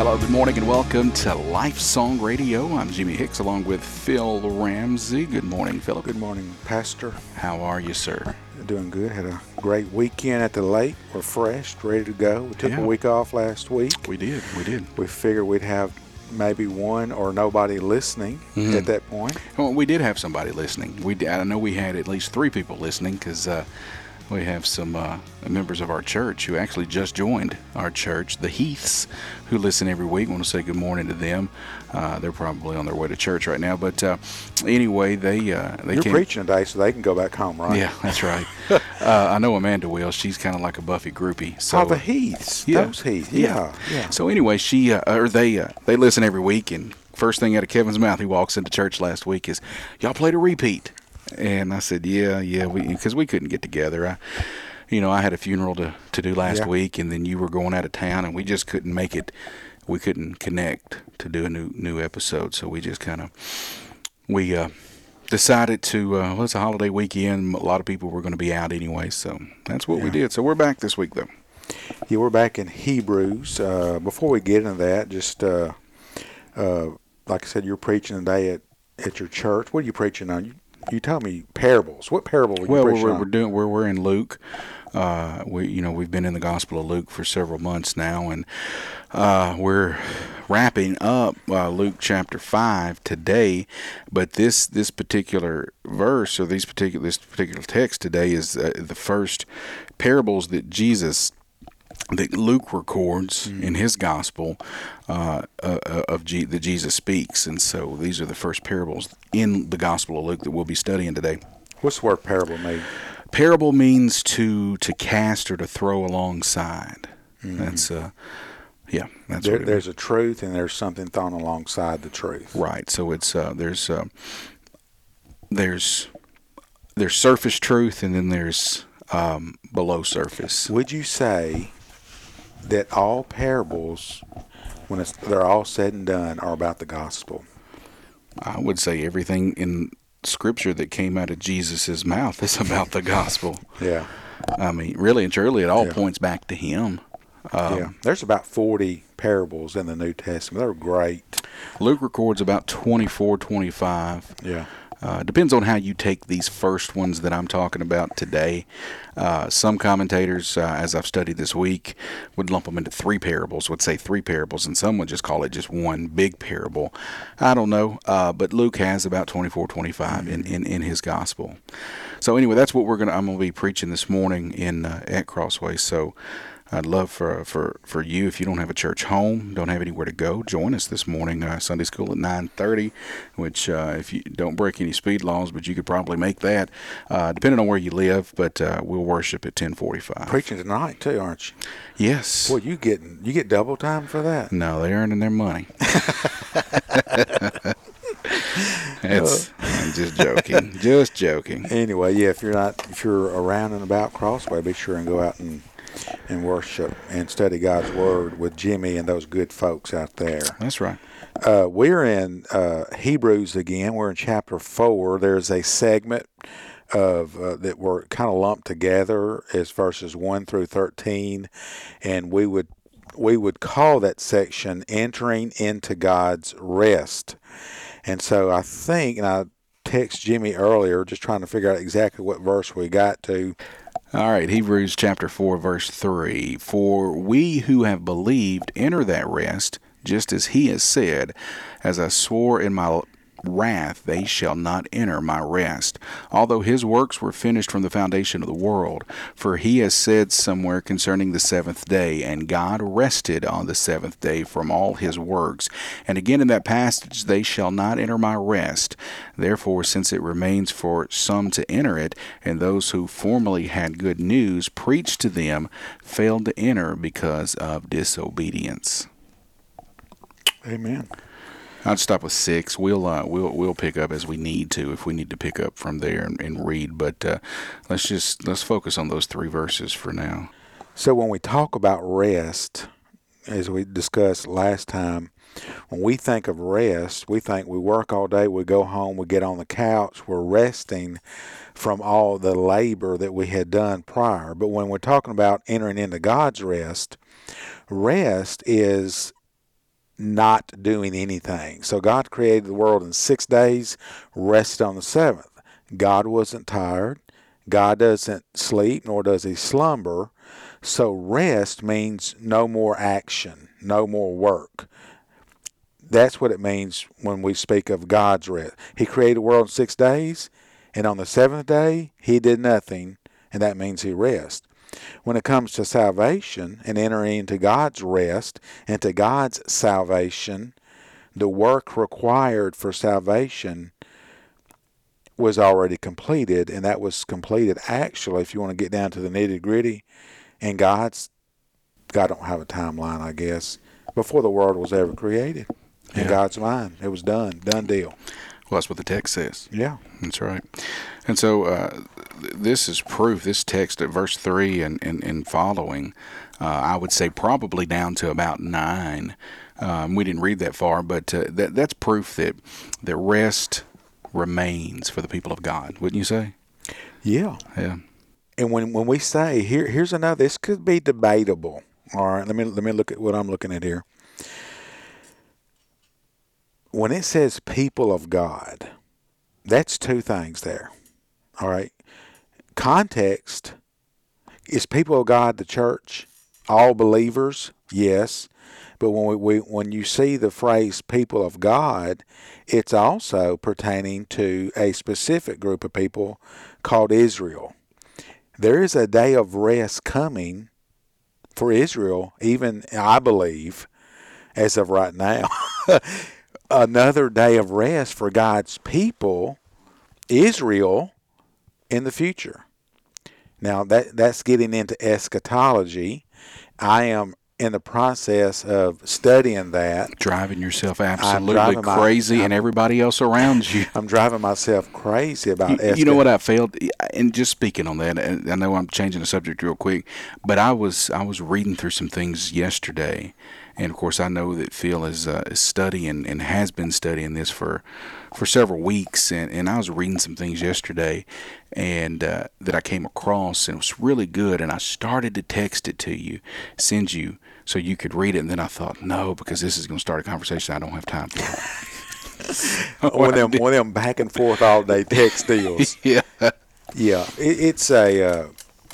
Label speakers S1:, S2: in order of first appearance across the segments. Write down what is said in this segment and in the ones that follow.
S1: Hello, good morning, and welcome to Life Song Radio. I'm Jimmy Hicks along with Phil Ramsey. Good morning, Philip.
S2: Good morning, Pastor.
S1: How are you, sir?
S2: Doing good. Had a great weekend at the lake. Refreshed, ready to go. We took a week off last week.
S1: We did.
S2: We figured we'd have maybe one or nobody listening at that point.
S1: Well, we did have somebody listening. I know we had at least 3 people listening because we have some members of our church who actually just joined our church, the Heaths, who listen every week. I want to say good morning to them. They're probably on their way to church right now. But anyway, they
S2: You're
S1: came.
S2: preaching today, so they can go back home, right?
S1: Yeah, that's right. I know Amanda will. She's kind of like a Buffy groupie. So,
S2: the Heaths.
S1: Yeah.
S2: Those Heaths. Yeah.
S1: So anyway, they listen every week, and first thing out of Kevin's mouth, he walks into church last week is, "Y'all played a repeat." And I said, yeah, because we couldn't get together. I had a funeral to do last week, and then you were going out of town, and we just couldn't make it. We couldn't connect to do a new episode, so we just decided to. It's a holiday weekend. A lot of people were going to be out anyway, so that's what we did. So we're back this week, though.
S2: Yeah, we're back in Hebrews. Before we get into that, just like I said, you're preaching today at your church. What are you preaching on? You tell me parables. What parable are you preaching on?
S1: We're in Luke. We've been in the Gospel of Luke for several months now, and we're wrapping up Luke chapter 5 today. But this particular verse, or this particular text today, is the first parables that Luke records in his gospel that Jesus speaks. And so these are the first parables in the Gospel of Luke that we'll be studying today.
S2: What's the word parable mean?
S1: Parable means to cast or to throw alongside. That's what it
S2: There's a truth and there's something thrown alongside the truth.
S1: Right. So it's there's surface truth, and then there's below surface.
S2: Would you say that all parables, when they're all said and done, are about the gospel?
S1: I would say everything in Scripture that came out of Jesus' mouth is about the gospel.
S2: Yeah.
S1: I mean, really and truly, it all points back to Him.
S2: There's about 40 parables in the New Testament. They're great.
S1: Luke records about 24, 25.
S2: Yeah.
S1: Depends on how you take these first ones that I'm talking about today. Some commentators, as I've studied this week, would lump them into 3 parables, would say 3 parables, and some would just call it just one big parable. I don't know, but Luke has about 24, 25 in his gospel. So anyway, that's what I'm going to be preaching this morning at Crossway. So I'd love for you, if you don't have a church home, don't have anywhere to go, join us this morning, Sunday school at 9:30, which if you don't break any speed laws, but you could probably make that, depending on where you live, but we'll worship at 10:45.
S2: Preaching tonight too, aren't you?
S1: Yes.
S2: Boy, you get double time for that.
S1: No, they're earning their money. I'm just joking.
S2: Anyway, if you're around and about Crossway, be sure and go out and worship and study God's Word with Jimmy and those good folks out there.
S1: That's right.
S2: We're in Hebrews again. We're in chapter 4. There's a segment of that were kind of lumped together as verses 1 through 13, and we would call that section "Entering into God's Rest." And so I think, and I texted Jimmy earlier, just trying to figure out exactly what verse we got to.
S1: All right, Hebrews chapter 4, verse 3. For we who have believed enter that rest, just as he has said, as I swore in my wrath, they shall not enter my rest, although his works were finished from the foundation of the world. For he has said somewhere concerning the 7th day, and God rested on the 7th day from all his works. And again in that passage, they shall not enter my rest. Therefore, since it remains for some to enter it, and those who formerly had good news preached to them failed to enter because of disobedience.
S2: Amen.
S1: I'd stop with 6. We'll pick up as we need to, if we need to pick up from there and read. But let's focus on those 3 verses for now.
S2: So when we talk about rest, as we discussed last time, when we think of rest, we think we work all day, we go home, we get on the couch, we're resting from all the labor that we had done prior. But when we're talking about entering into God's rest, rest is not doing anything. So God created the world in 6 days, rested on the seventh. God wasn't tired. God doesn't sleep, nor does he slumber. So rest means no more action, no more work. That's what it means when we speak of God's rest. He created the world in 6 days, and on the seventh day, he did nothing, and that means he rests. When it comes to salvation and entering into God's rest, into God's salvation, the work required for salvation was already completed, and that was completed actually, if you want to get down to the nitty-gritty, and God don't have a timeline, I guess, before the world was ever created. In God's mind, it was done deal.
S1: Well, that's what the text says.
S2: Yeah.
S1: That's right. And so this is proof, this text at verse 3 and following, I would say probably down to about 9. We didn't read that far, but that's proof that rest remains for the people of God, wouldn't you say?
S2: Yeah.
S1: Yeah.
S2: And when we say, here's another, this could be debatable. All right, let me look at what I'm looking at here. When it says people of God, that's two things there. All right. Context is people of God the church, all believers, yes. But when you see the phrase people of God, it's also pertaining to a specific group of people called Israel. There is a day of rest coming for Israel, even, I believe, as of right now. Another day of rest for God's people, Israel, in the future. Now, that's getting into eschatology. I am in the process of studying that.
S1: Driving yourself absolutely crazy and everybody else around you.
S2: I'm driving myself crazy about eschatology.
S1: You know what I failed? And just speaking on that, and I know I'm changing the subject real quick, but I was reading through some things yesterday. And, of course, I know that Phil is studying and has been studying this for several weeks. And I was reading some things yesterday and that I came across, and it was really good. And I started to text it to you, send you, so you could read it. And then I thought, no, because this is going to start a conversation I don't have time for.
S2: one of them back and forth all day text deals.
S1: Yeah.
S2: Yeah. It's a,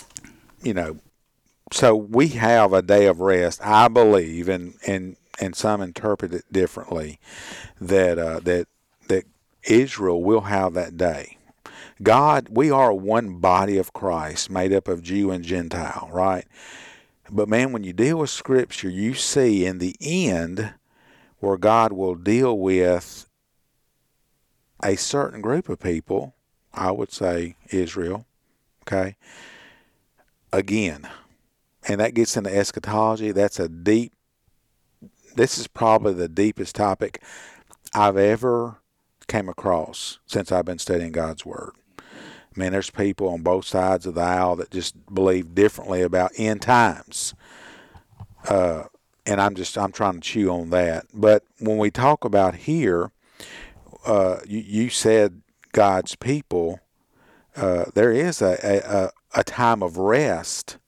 S2: so we have a day of rest, I believe, and some interpret it differently, that Israel will have that day. God, we are one body of Christ, made up of Jew and Gentile, right? But man, when you deal with Scripture, you see in the end where God will deal with a certain group of people, I would say Israel, okay, again. And that gets into eschatology. This is probably the deepest topic I've ever came across since I've been studying God's Word. Man, there's people on both sides of the aisle that just believe differently about end times. And I'm trying to chew on that. But when we talk about here, you said God's people, there is a time of rest.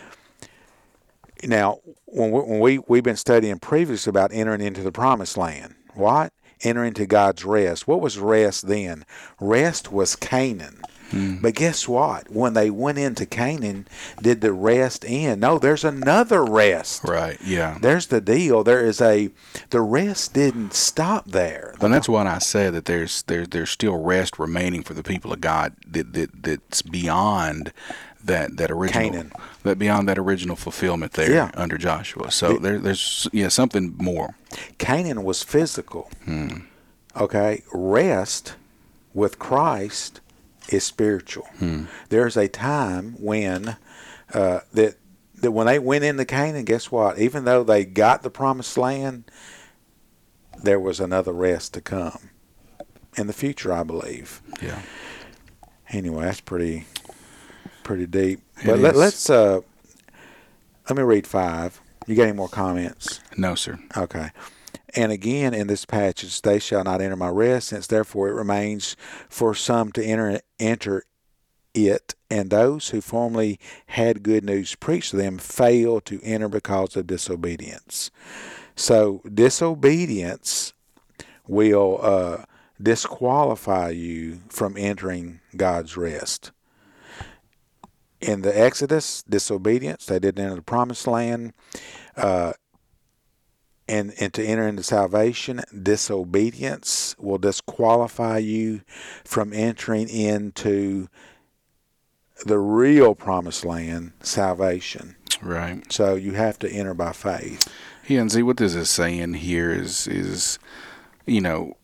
S2: Now, when we've been studying previously about entering into the promised land, what? Enter into God's rest. What was rest then? Rest was Canaan. But guess what? When they went into Canaan, did the rest end? No, there's another rest.
S1: Right, yeah.
S2: There's the deal. The rest didn't stop there.
S1: And that's what I said, that there's still rest remaining for the people of God that's beyond that original
S2: Canaan.
S1: Beyond that original fulfillment there under Joshua. So there's something more.
S2: Canaan was physical. Okay, rest with Christ is spiritual. There's a time when that when they went into Canaan, guess what? Even though they got the promised land, there was another rest to come in the future, I believe.
S1: Yeah.
S2: Anyway, that's pretty deep. But let's let me read 5. You got any more comments?
S1: No, sir.
S2: Okay. And again, in this passage, they shall not enter my rest, since therefore it remains for some to enter it, and those who formerly had good news preached to them failed to enter because of disobedience. So disobedience will disqualify you from entering God's rest. In the Exodus, disobedience, they didn't enter the promised land. And to enter into salvation, disobedience will disqualify you from entering into the real promised land, salvation.
S1: Right.
S2: So you have to enter by faith.
S1: Yeah, and see what this is saying here is you know,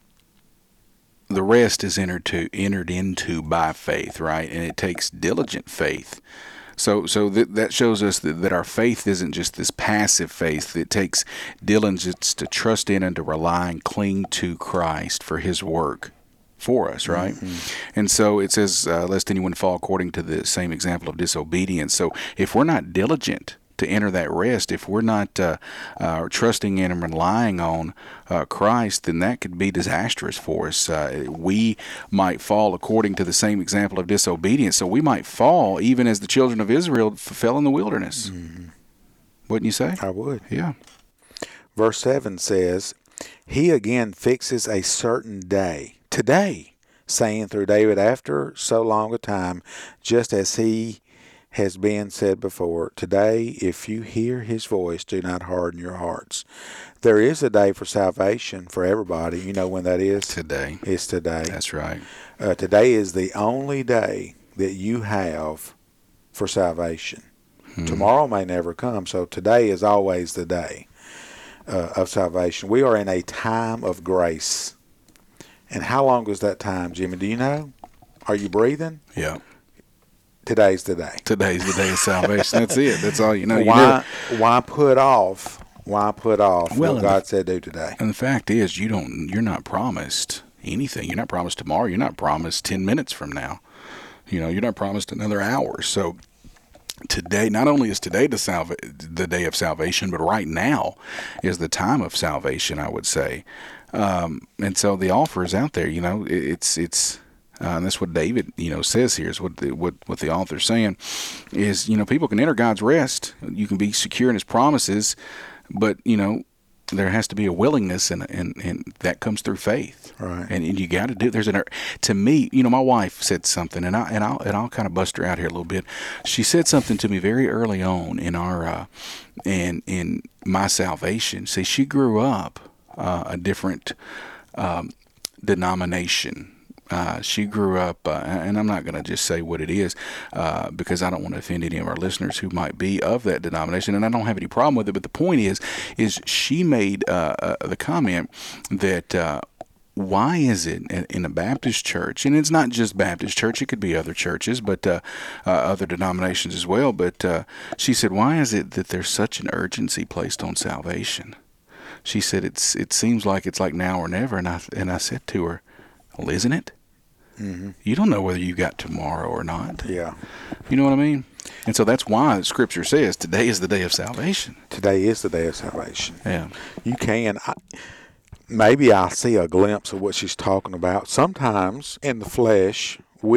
S1: the rest is entered into by faith, right? And it takes diligent faith. So that shows us that our faith isn't just this passive faith. It takes diligence to trust in and to rely and cling to Christ for His work for us, right? Mm-hmm. And so it says, lest anyone fall according to the same example of disobedience. So if we're not diligent to enter that rest, if we're not trusting in and relying on Christ, then that could be disastrous for us. We might fall according to the same example of disobedience. So we might fall even as the children of Israel fell in the wilderness. Mm-hmm. Wouldn't you say?
S2: I would.
S1: Yeah.
S2: Verse 7 says, He again fixes a certain day, today, saying through David after so long a time, just as He has been said before, today, if you hear His voice, do not harden your hearts. There is a day for salvation for everybody. You know when that is?
S1: Today.
S2: It's today.
S1: That's right.
S2: Today is the only day that you have for salvation. Tomorrow may never come, so today is always the day of salvation. We are in a time of grace. And how long is that time, Jimmy? Do you know? Are you breathing?
S1: Yeah.
S2: Today's the day.
S1: Today's the day of salvation. That's it. That's all you know.
S2: Why put off? Why put off what God said do today?
S1: And the fact is, you're not promised anything. You're not promised tomorrow. You're not promised 10 minutes from now. You're not promised another hour. So today, not only is today the day of salvation, but right now is the time of salvation, I would say. And so the offer is out there. It's. And that's what David, says here is what the author's saying is, people can enter God's rest. You can be secure in His promises, but, there has to be a willingness, and that comes through faith.
S2: Right. And
S1: you got to do. To me, my wife said something, and I'll kind of bust her out here a little bit. She said something to me very early on in our in my salvation. See, she grew up a different denomination. She grew up, and I'm not going to just say what it is because I don't want to offend any of our listeners who might be of that denomination, and I don't have any problem with it. But the point is she made the comment that why is it in a Baptist church, and it's not just Baptist church, it could be other churches, but other denominations as well. But she said, why is it that there's such an urgency placed on salvation? She said, it seems like it's like now or never, and I said to her, well, isn't it? Mm-hmm. You don't know whether you got tomorrow or not.
S2: Yeah.
S1: You know what I mean? And so that's why the Scripture says today is the day of salvation.
S2: Today is the day of salvation.
S1: Yeah.
S2: You can. Maybe I see a glimpse of what she's talking about. Sometimes in the flesh,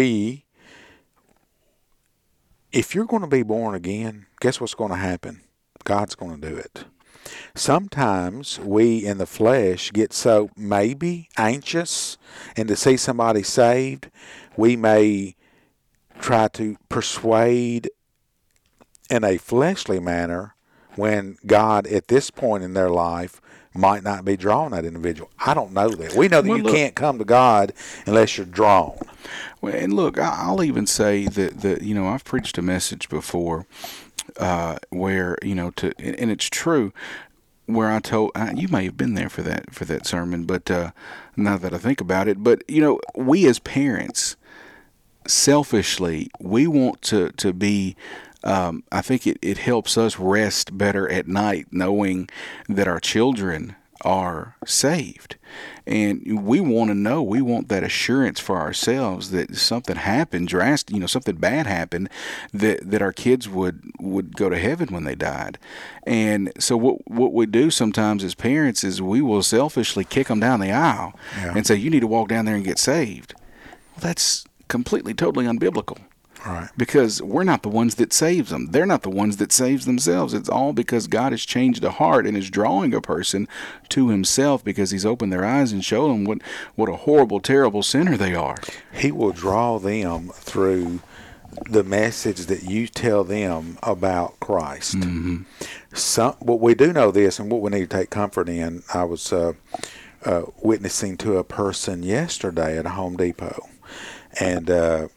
S2: if you're going to be born again, guess what's going to happen? God's going to do it. Sometimes we in the flesh get so maybe anxious, and to see somebody saved, we may try to persuade in a fleshly manner when God at this point in their life might not be drawing that individual. I don't know that. We know that you can't come to God unless you're drawn.
S1: Well, and look, I'll even say that I've preached a message before where and it's true, where I told you may have been there for that sermon, but now that I think about it, but we as parents, selfishly, we want to be. I think it helps us rest better at night knowing that our children are saved. And we want to know, we want that assurance for ourselves that something happened drastic, something bad happened, that our kids would go to heaven when they died. And so what we do sometimes as parents is we will selfishly kick them down the aisle and say, you need to walk down there and get saved. Well, completely, totally unbiblical.
S2: Right.
S1: Because we're not the ones that saves them. They're not the ones that saves themselves. It's all because God has changed a heart and is drawing a person to himself because he's opened their eyes and showed them what a horrible, terrible sinner they are.
S2: He will draw them through the message that you tell them about Christ. What we do know this, and what we need to take comfort in, I was witnessing to a person yesterday at a Home Depot, and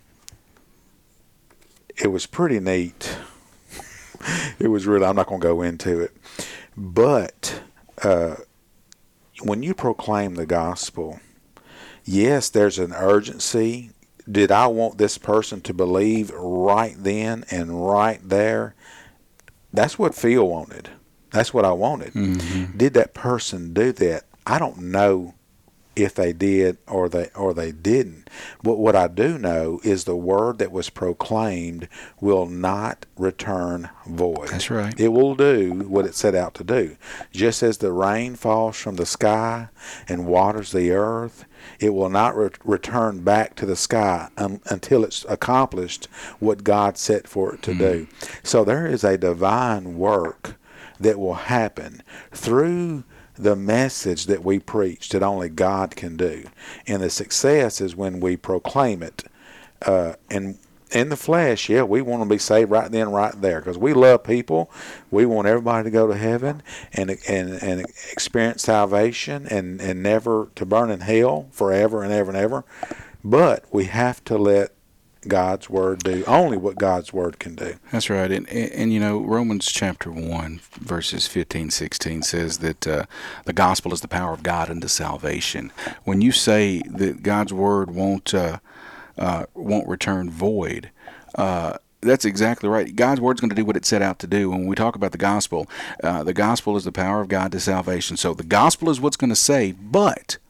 S2: it was pretty neat. It was really, I'm not going to go into it, but when you proclaim the gospel, yes, there's an urgency. Did I want this person to believe right then and right there? That's what Phil wanted. That's what I wanted. Did that person do that? I don't know if they did or they didn't. But what I do know is the word that was proclaimed will not return void.
S1: That's right.
S2: It will do what it set out to do. Just as the rain falls from the sky and waters the earth, it will not return back to the sky until it's accomplished what God set for it to do. So there is a divine work that will happen through the message that we preach that only God can do. And the success is when we proclaim it. And in the flesh, yeah, we want to be saved right then, right there, because we love people. We want everybody to go to heaven and experience salvation and never to burn in hell forever and ever and ever. But we have to let God's word do only what God's word can do.
S1: That's right. And you know, Romans chapter 1, verses 15, 16 says that the gospel is the power of God unto salvation. When you say that God's word won't return void, that's exactly right. God's word's going to do what it set out to do. When we talk about the gospel is the power of God to salvation. So the gospel is what's going to save, but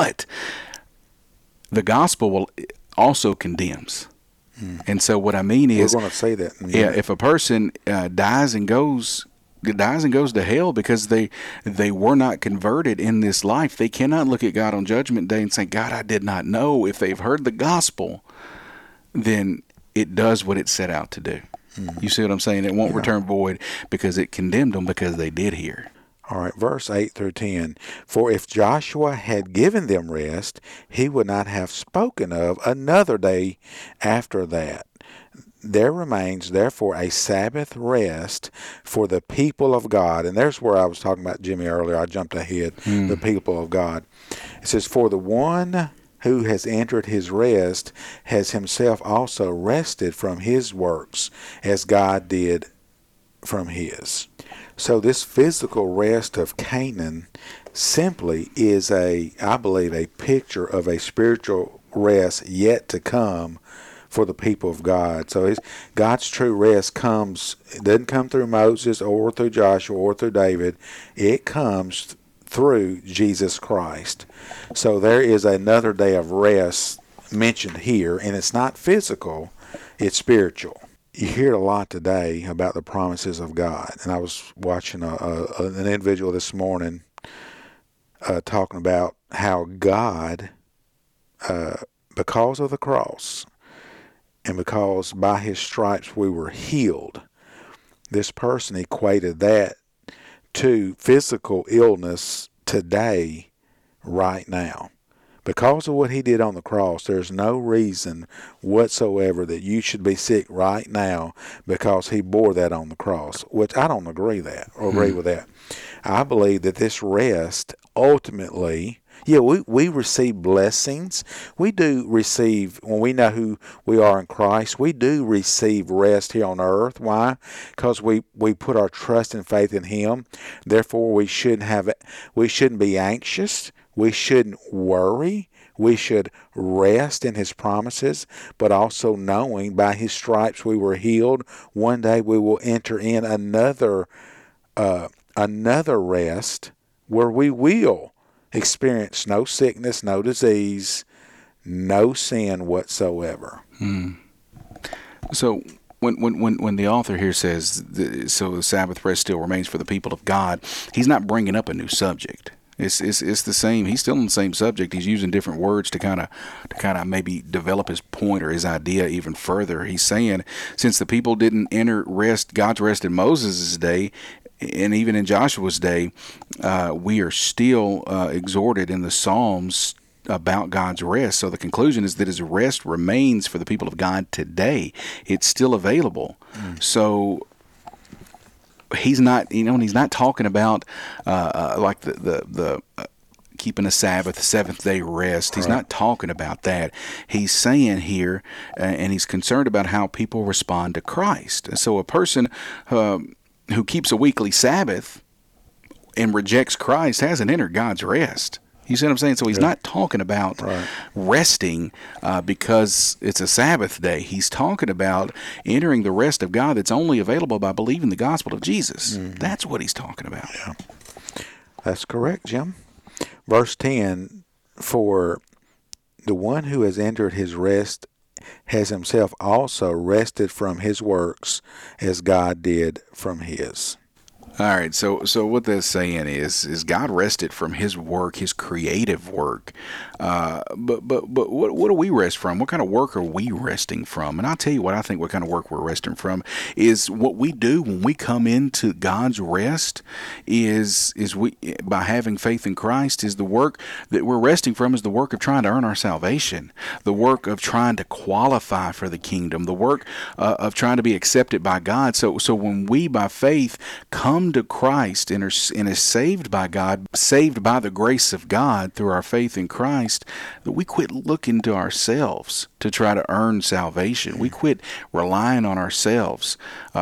S1: the gospel also condemns. And so what I mean is,
S2: we're going to say that.
S1: If a person dies and goes to hell because they were not converted in this life, they cannot look at God on Judgment Day and say, God, I did not know. If they've heard the gospel, then it does what it set out to do. You see what I'm saying? It won't return void because it condemned them because they did hear.
S2: All right, verse 8 through 10. For if Joshua had given them rest, he would not have spoken of another day after that. There remains, therefore, a Sabbath rest for the people of God. And there's where I was talking about Jimmy earlier. I jumped ahead. The people of God. It says, for the one who has entered his rest has himself also rested from his works, as God did from his. So this physical rest of Canaan simply is I believe, a picture of a spiritual rest yet to come for the people of God. So God's true rest doesn't come through Moses or through Joshua or through David. It comes through Jesus Christ. So there is another day of rest mentioned here, and it's not physical, it's spiritual. You hear a lot today about the promises of God, and I was watching an individual this morning talking about how God, because of the cross, and because by his stripes we were healed, this person equated that to physical illness today, right now. Because of what he did on the cross, there's no reason whatsoever that you should be sick right now because he bore that on the cross, which I don't agree with that. I believe that this rest ultimately, we receive blessings. We do receive, when we know who we are in Christ, we do receive rest here on earth. Why? Because we put our trust and faith in him. Therefore, we shouldn't be anxious. We shouldn't worry. We should rest in his promises, but also knowing by his stripes we were healed. One day we will enter in another rest where we will experience no sickness, no disease, no sin whatsoever.
S1: So when the author here says, so the Sabbath rest still remains for the people of God, he's not bringing up a new subject. It's the same. He's still on the same subject. He's using different words to kind of maybe develop his point or his idea even further. He's saying, since the people didn't enter God's rest in Moses' day, and even in Joshua's day, we are still exhorted in the Psalms about God's rest. So the conclusion is that his rest remains for the people of God today. It's still available. So he's not, and he's not talking about like the keeping a Sabbath, seventh day rest. He's not talking about that. He's saying here, and he's concerned about how people respond to Christ. And so a person who keeps a weekly Sabbath and rejects Christ hasn't entered God's rest. You see what I'm saying? So he's not talking about resting because it's a Sabbath day. He's talking about entering the rest of God that's only available by believing the gospel of Jesus. That's what he's talking about.
S2: Yeah. That's correct, Jim. Verse 10, for the one who has entered his rest has himself also rested from his works as God did from his.
S1: All right, so what that's saying is God rested from his work, his creative work. But what do we rest from? What kind of work are we resting from? And I'll tell you what I think what kind of work we're resting from is what we do when we come into God's rest is we, by having faith in Christ, is the work that we're resting from is the work of trying to earn our salvation, the work of trying to qualify for the kingdom, the work of trying to be accepted by God. So when we by faith come to Christ and is saved by God, saved by the grace of God through our faith in Christ, that we quit looking to ourselves to try to earn salvation. We quit relying on ourselves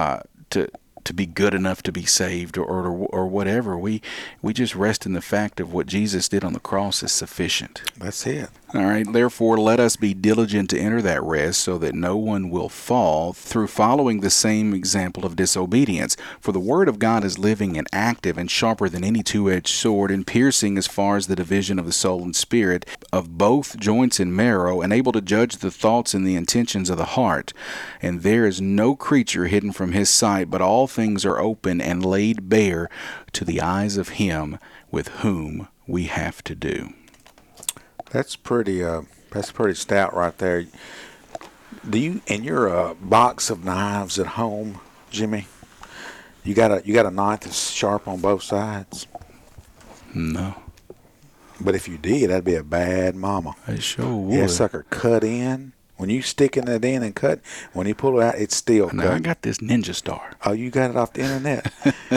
S1: to be good enough to be saved or whatever. We just rest in the fact of what Jesus did on the cross is sufficient.
S2: That's it.
S1: All right. Therefore, let us be diligent to enter that rest so that no one will fall through following the same example of disobedience. For the word of God is living and active and sharper than any two-edged sword and piercing as far as the division of the soul and spirit, of both joints and marrow, and able to judge the thoughts and the intentions of the heart. And there is no creature hidden from his sight, but all things are open and laid bare to the eyes of him with whom we have to do.
S2: That's pretty stout right there. Do you, in your box of knives at home, Jimmy, you got a knife that's sharp on both sides?
S1: No.
S2: But if you did, that'd be a bad mama.
S1: It sure would.
S2: Yeah, sucker cut in. When you sticking it in and cut, when you pull it out, it's still cut.
S1: Now I got this Ninja Star.
S2: Oh, you got it off the internet.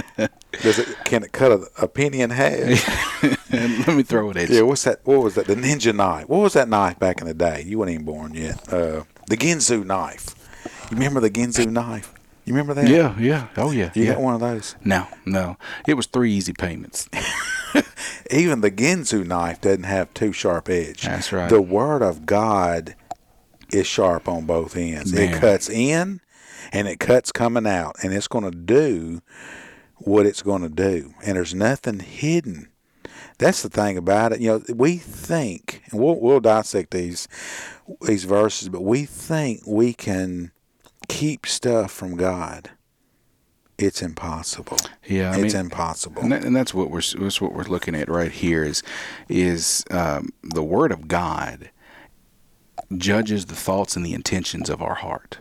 S2: Can it cut a penny in half?
S1: Let me throw it at you.
S2: Yeah, what's that? What was that? The Ninja knife. What was that knife back in the day? You weren't even born yet. The Ginsu knife. You remember the Ginsu knife? You remember that?
S1: Yeah. Oh, yeah.
S2: You got one of those?
S1: No. It was 3 easy payments.
S2: Even the Ginsu knife doesn't have too sharp edge.
S1: That's right.
S2: The Word of God is sharp on both ends.
S1: Man.
S2: It cuts in and it cuts coming out, and it's going to do what it's going to do, and there's nothing hidden. That's the thing about it. We think, and we'll dissect these verses, but we think we can keep stuff from God. It's impossible.
S1: Yeah,
S2: it's impossible.
S1: And that's what we're looking at right here is the Word of God judges the thoughts and the intentions of our heart.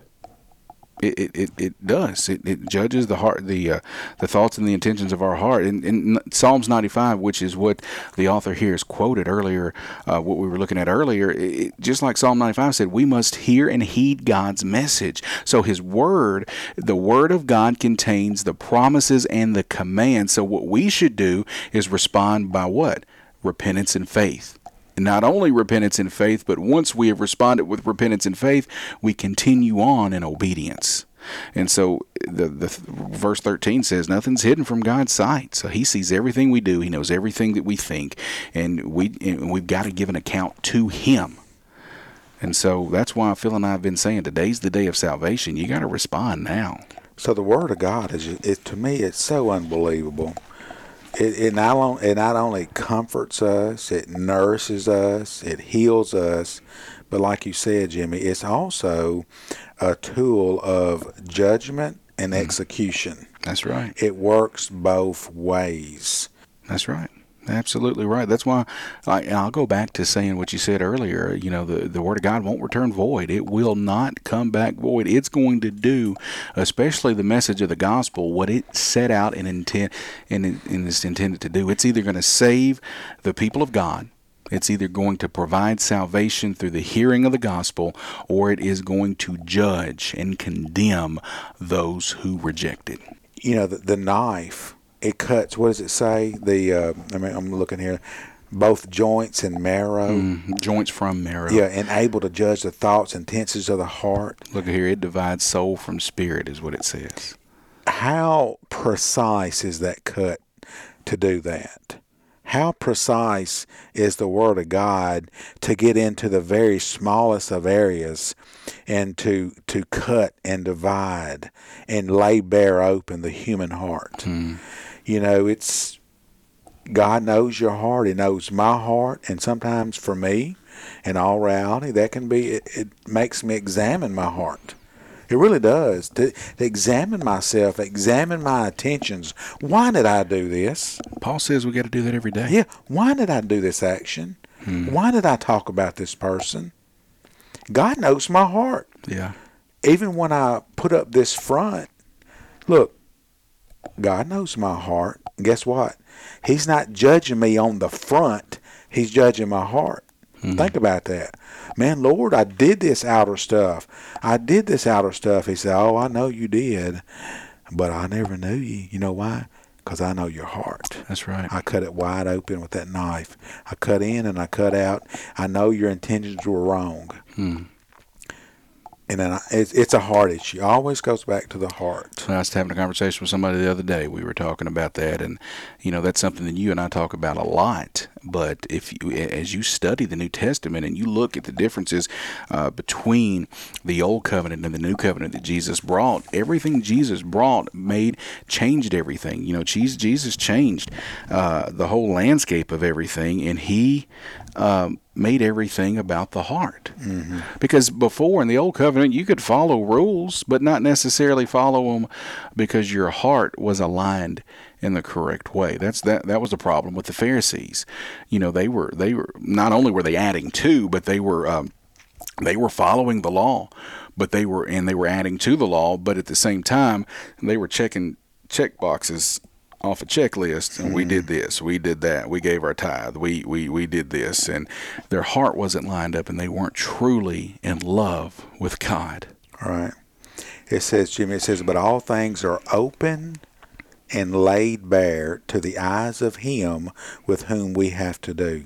S1: It does. It judges the heart, the thoughts and the intentions of our heart. In Psalms 95, which is what the author here has quoted earlier, what we were looking at earlier, just like Psalm 95 said, we must hear and heed God's message. So His Word, the Word of God, contains the promises and the commands. So what we should do is respond by what? Repentance and faith. Not only repentance and faith, but once we have responded with repentance and faith, we continue on in obedience. And so the verse 13 says, nothing's hidden from God's sight. So He sees everything we do. He knows everything that we think. And we've got to give an account to Him. And so that's why Phil and I have been saying today's the day of salvation. You got to respond now.
S2: So the Word of God, to me, it's so unbelievable. It not only comforts us, it nourishes us, it heals us, but like you said, Jimmy, it's also a tool of judgment and execution.
S1: That's right.
S2: It works both ways.
S1: That's right. Absolutely right. That's why I'll go back to saying what you said earlier. The Word of God won't return void. It will not come back void. It's going to do, especially the message of the gospel, what it set out and is intended to do. It's either going to save the people of God. It's either going to provide salvation through the hearing of the gospel, or it is going to judge and condemn those who reject it.
S2: The knife, it cuts, what does it say? I'm looking here, both joints and marrow.
S1: Joints from marrow.
S2: Yeah, and able to judge the thoughts and intentions of the heart.
S1: Look here, it divides soul from spirit is what it says.
S2: How precise is that cut to do that? How precise is the Word of God to get into the very smallest of areas and to cut and divide and lay bare open the human heart? It's God knows your heart. He knows my heart. And sometimes for me, in all reality, that can be, it makes me examine my heart. It really does. To examine myself, examine my intentions. Why did I do this?
S1: Paul says we got to do that every day.
S2: Yeah. Why did I do this action? Why did I talk about this person? God knows my heart.
S1: Yeah.
S2: Even when I put up this front, look, God knows my heart. And guess what? He's not judging me on the front. He's judging my heart. Think about that. Man, Lord, I did this outer stuff. He said, oh, I know you did, but I never knew you. You know why? Because I know your heart.
S1: That's right.
S2: I cut it wide open with that knife. I cut in and I cut out. I know your intentions were wrong. And then it's a heart issue. It always goes back to the heart.
S1: I was having a conversation with somebody the other day. We were talking about that, and that's something that you and I talk about a lot. But as you study the New Testament and you look at the differences between the Old Covenant and the New Covenant that Jesus brought, everything Jesus brought changed everything. Jesus changed the whole landscape of everything, and He made everything about the heart. Because before in the Old Covenant you could follow rules but not necessarily follow them because your heart was aligned in the correct way. That was the problem with the Pharisees. They were not only were they adding to, but they were following the law, but they were adding to the law, but at the same time they were checking check boxes off a checklist, and we did this, we did that, we gave our tithe, we did this, and their heart wasn't lined up, and they weren't truly in love with God.
S2: All right. It says, Jimmy, but all things are open and laid bare to the eyes of Him with whom we have to do.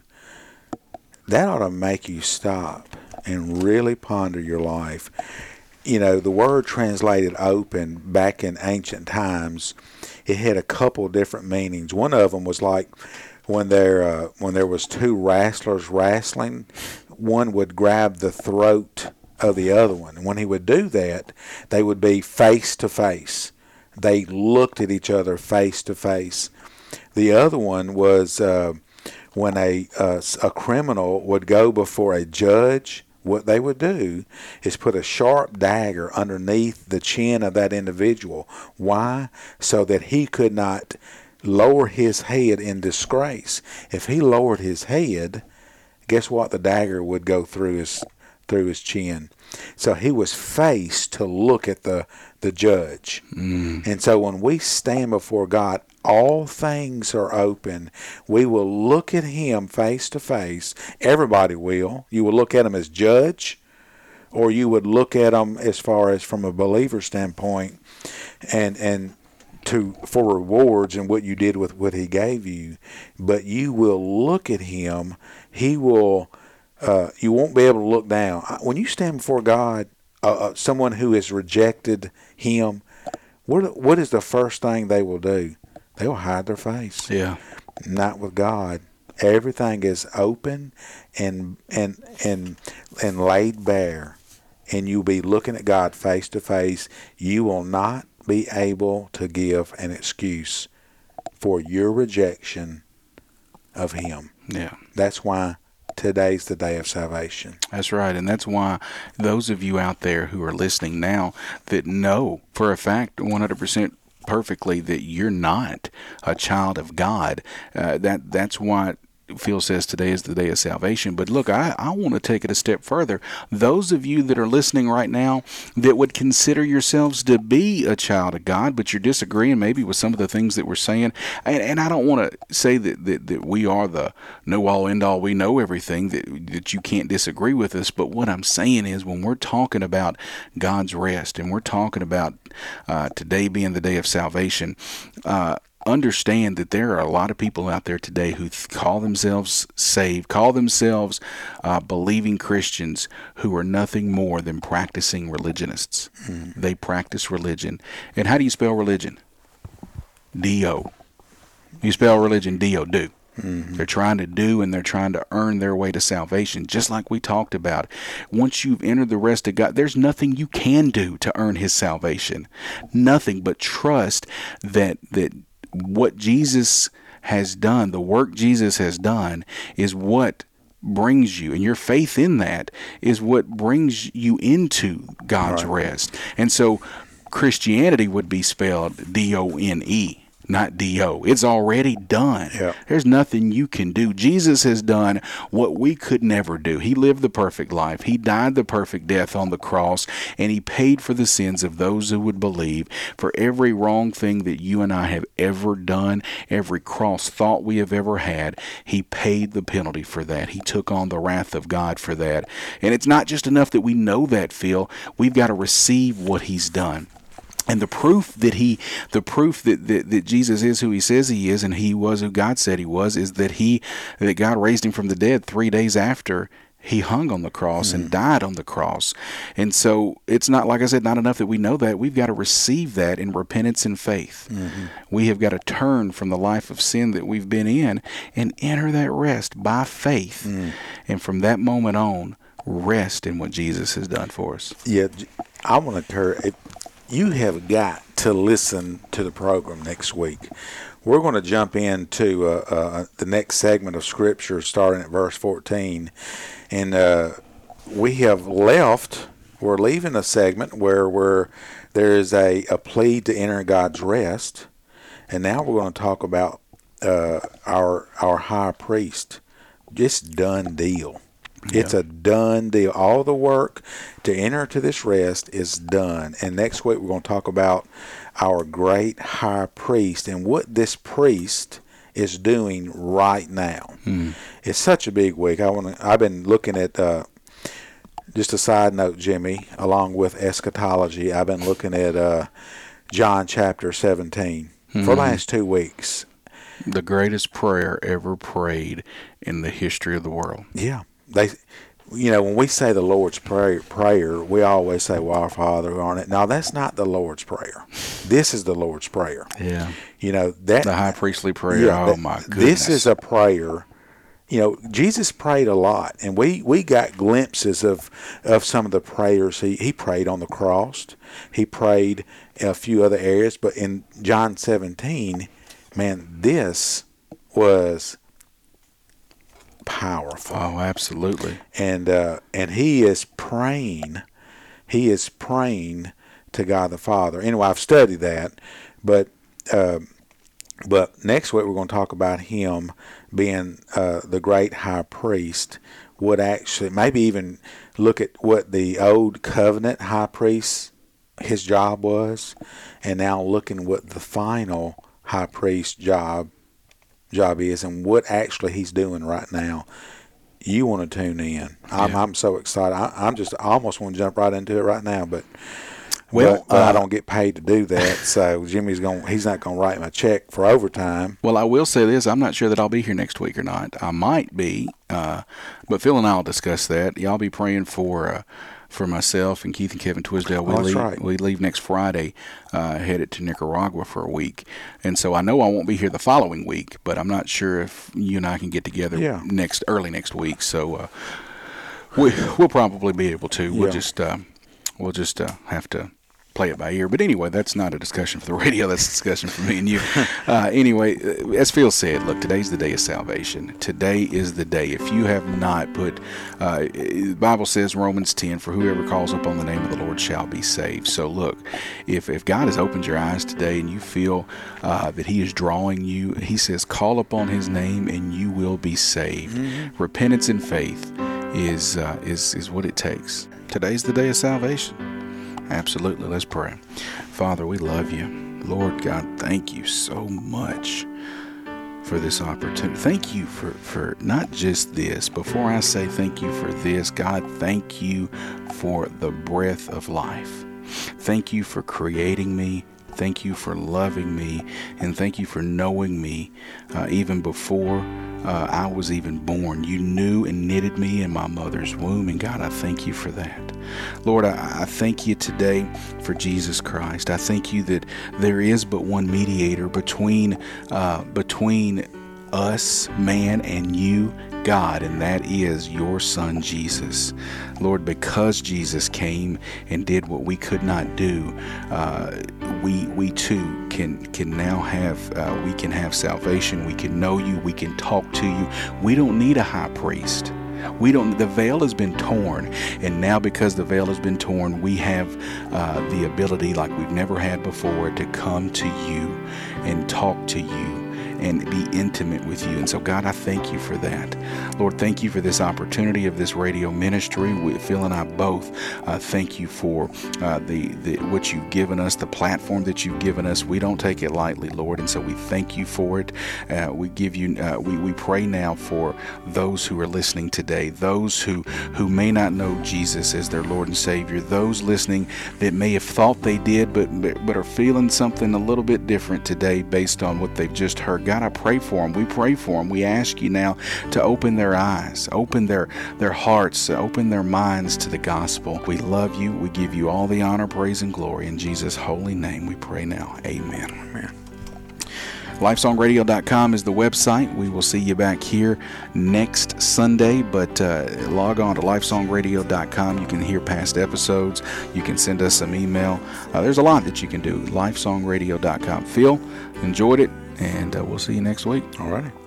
S2: That ought to make you stop and really ponder your life. The word translated open back in ancient times, it had a couple different meanings. One of them was like when there was two wrestlers wrestling, one would grab the throat of the other one. And when he would do that, they would be face to face. They looked at each other face to face. The other one was when a criminal would go before a judge. What they would do is put a sharp dagger underneath the chin of that individual. Why? So that he could not lower his head in disgrace. If he lowered his head, guess what? The dagger would go through his chin. So he was faced to look at the judge. And so when we stand before God, all things are open. We will look at Him face to face. Everybody will. You will look at Him as judge, or you would look at Him as far as from a believer standpoint, and for rewards and what you did with what He gave you. But you will look at Him. He will. You won't be able to look down. When you stand before God, someone who has rejected Him, what is the first thing they will do? They will hide their face.
S1: Yeah.
S2: Not with God. Everything is open and laid bare, and you'll be looking at God face to face. You will not be able to give an excuse for your rejection of Him.
S1: Yeah.
S2: That's why today's the day of salvation.
S1: That's right. And that's why those of you out there who are listening now that know for a fact 100% perfectly that you're not a child of God. That's why Phil says today is the day of salvation. But look, I want to take it a step further. Those of you that are listening right now that would consider yourselves to be a child of God, but you're disagreeing maybe with some of the things that we're saying, and I don't want to say that we are the know-all, end-all, we know everything, that you can't disagree with us, but what I'm saying is when we're talking about God's rest and we're talking about today being the day of salvation, understand that there are a lot of people out there today who call themselves saved, call themselves believing Christians, who are nothing more than practicing religionists. They practice religion. And how do you spell religion? D-O. You spell religion D-O, do. They're trying to do, and they're trying to earn their way to salvation, just like we talked about. Once you've entered the rest of God, there's nothing you can do to earn his salvation. Nothing but trust that what Jesus has done, the work Jesus has done, is what brings you, and your faith in that is what brings you into God's rest. And so Christianity would be spelled D-O-N-E, not D-O. It's already done.
S2: Yep.
S1: There's nothing you can do. Jesus has done what we could never do. He lived the perfect life. He died the perfect death on the cross, and he paid for the sins of those who would believe. For every wrong thing that you and I have ever done, every cross thought we have ever had, he paid the penalty for that. He took on the wrath of God for that. And it's not just enough that we know that, Phil. We've got to receive what he's done. And the proof that Jesus is who he says he is, and he was who God said he was, is that God raised him from the dead 3 days after he hung on the cross and died on the cross. And so it's not, like I said, not enough that we know that. We've got to receive that in repentance and faith. We have got to turn from the life of sin that we've been in and enter that rest by faith. And from that moment on, rest in what Jesus has done for us.
S2: Yeah, I want to encourage. You have got to listen to the program next week. We're going to jump into the next segment of Scripture, starting at verse 14. And we're leaving a segment where there is a plea to enter God's rest. And now we're going to talk about our high priest. Just done deal. It's a done deal. All the work to enter to this rest is done. And next week we're going to talk about our great high priest and what this priest is doing right now. It's such a big week. I've been looking at just a side note, Jimmy, along with eschatology. I've been looking at John chapter 17 for the last 2 weeks.
S1: The greatest prayer ever prayed in the history of the world.
S2: Yeah. When we say the Lord's prayer, we always say, "Well, our Father who art in." No, that's not the Lord's Prayer. This is the Lord's Prayer.
S1: Yeah.
S2: That
S1: the high priestly prayer.
S2: Yeah,
S1: oh my goodness.
S2: This is a prayer. Jesus prayed a lot, and we got glimpses of some of the prayers he prayed on the cross. He prayed a few other areas, but in John 17, man, this was powerful.
S1: Oh, absolutely.
S2: And he is praying. He is praying to God the Father. Anyway, I've studied that, but next week we're going to talk about him being the great high priest. Would actually maybe even look at what the old covenant high priest his job was, and now looking what the final high priest job is and what actually he's doing right now. You want to tune in. I'm so excited. I almost want to jump right into it right now, but I don't get paid to do that. So Jimmy's he's not going to write my check for overtime.
S1: Well, I will say this. I'm not sure that I'll be here next week or not. I might be, but Phil and I will discuss that. Y'all be praying for myself and Keith and Kevin Twisdale. We leave next Friday, headed to Nicaragua for a week. And so I know I won't be here the following week, but I'm not sure if you and I can get together early next week. So we'll probably be able to. We'll just have to play it by ear. But anyway, that's not a discussion for the radio. That's a discussion for me and you. Anyway, as Phil said, look, today's the day of salvation. Today is the day. If you have not put, the Bible says, Romans 10, for whoever calls upon the name of the Lord shall be saved. So look, if God has opened your eyes today and you feel that he is drawing you, he says, call upon his name and you will be saved. Mm-hmm. Repentance and faith is what it takes. Today's the day of salvation. Absolutely. Let's pray. Father, we love you. Lord God, thank you so much for this opportunity. Thank you for not just this. Before I say thank you for this, God, thank you for the breath of life. Thank you for creating me. Thank you for loving me, and thank you for knowing me even before I was even born. You knew and knitted me in my mother's womb, and God, I thank you for that. Lord, I thank you today for Jesus Christ. I thank you that there is but one mediator between us, man, and you, God, and that is your Son, Jesus. Lord, because Jesus came and did what we could not do, we too can now have we can have salvation. We can know you. We can talk to you. We don't need a high priest. The veil has been torn, and now because the veil has been torn, we have the ability like we've never had before to come to you and talk to you and be intimate with you. And so, God, I thank you for that. Lord, thank you for this opportunity of this radio ministry. Phil and I both thank you for what you've given us, the platform that you've given us. We don't take it lightly, Lord, and so we thank you for it. We give you. We pray now for those who are listening today, those who may not know Jesus as their Lord and Savior, those listening that may have thought they did, but are feeling something a little bit different today based on what they've just heard. God, I pray for them. We pray for them. We ask you now to open their eyes, open their hearts, open their minds to the gospel. We love you. We give you all the honor, praise, and glory. In Jesus' holy name we pray now. Amen. Amen. LifeSongRadio.com is the website. We will see you back here next Sunday, but log on to LifeSongRadio.com. You can hear past episodes. You can send us some email. There's a lot that you can do. LifeSongRadio.com. Phil, enjoyed it, and we'll see you next week.
S2: All righty.